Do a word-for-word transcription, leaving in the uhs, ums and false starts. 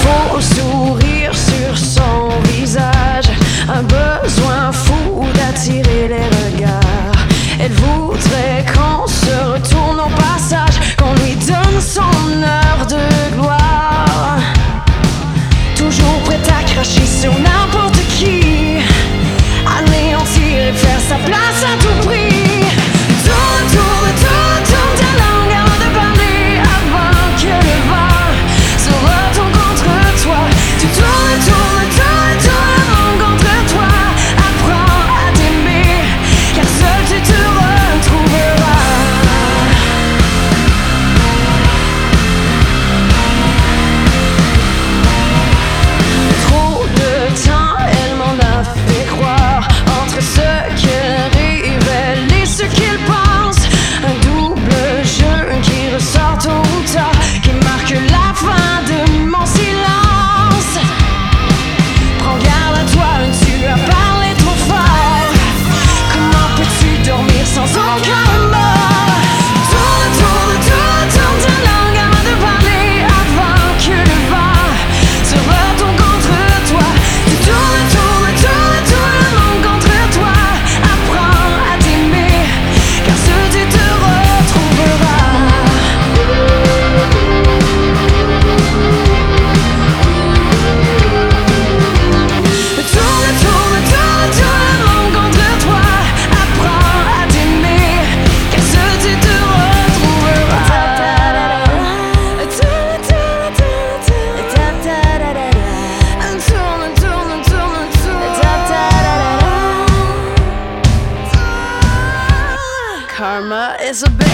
faux sourire sur son visage, un besoin fou d'attirer les regards. Elle voudrait qu'on se retourne au passage, qu'on lui donne son heure de gloire. Toujours prête à cracher sur n'importe qui, anéantir et faire sa place à tout prix. Tourne, tourne, tourne, tourne ta langue avant de parler, avant que le vent se retourne contre toi. Tu tournes, tournes, tournes, tournes le monde contre toi. Apprends à t'aimer, car seul tu te retrouveras. Trop de temps, elle m'en a fait croire, entre ce qu'elle révèle et ce qu'il pense. Un double jeu qui ressort tôt ou tard, qui marque la fin de mon silence. Prends garde à toi, tu as parlé trop fort. Comment peux-tu dormir sans aucun mot? Tourne, tourne, tourne, tourne ta langue avant de parler, avant que le vent se retourne contre toi. Tu tournes, tournes, tournes, tournes le monde contre toi. Apprends à t'aimer, car seul tu te retrouveras. Tourne, tourne, tourne, tourne le monde contre toi. Apprends à t'aimer, car seul tu te retrouveras. Tourne, tourne, tourne, tourne. Tourne, tourne, tourne, tourne. Karma is a bitch.